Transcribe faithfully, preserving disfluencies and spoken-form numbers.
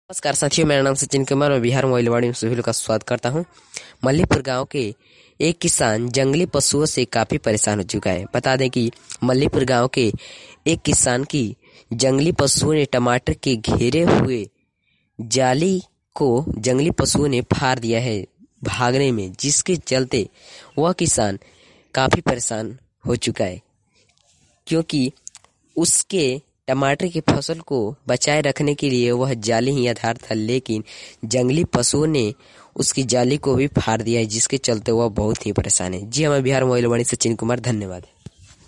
नमस्कार साथियों, मेरा नाम सचिन कुमार। मैं बिहार मोइलवाड़ी में सभी लोग का स्वागत करता हूं। मल्लीपुर गांव के एक किसान जंगली पशुओं से काफी परेशान हो चुका है। बता दें कि मल्लीपुर गांव के एक किसान की जंगली पशुओं ने टमाटर के घेरे हुए जाली को जंगली पशुओं ने फाड़ दिया है भागने में, जिसके चलते वह किसान काफी परेशान हो चुका है, क्योंकि उसके टमाटर की फसल को बचाए रखने के लिए वह जाली ही आधार था, लेकिन जंगली पशुओं ने उसकी जाली को भी फाड़ दिया है, जिसके चलते वह बहुत ही परेशान है। जी हमें बिहार मोइलवाड़ी सचिन कुमार, धन्यवाद।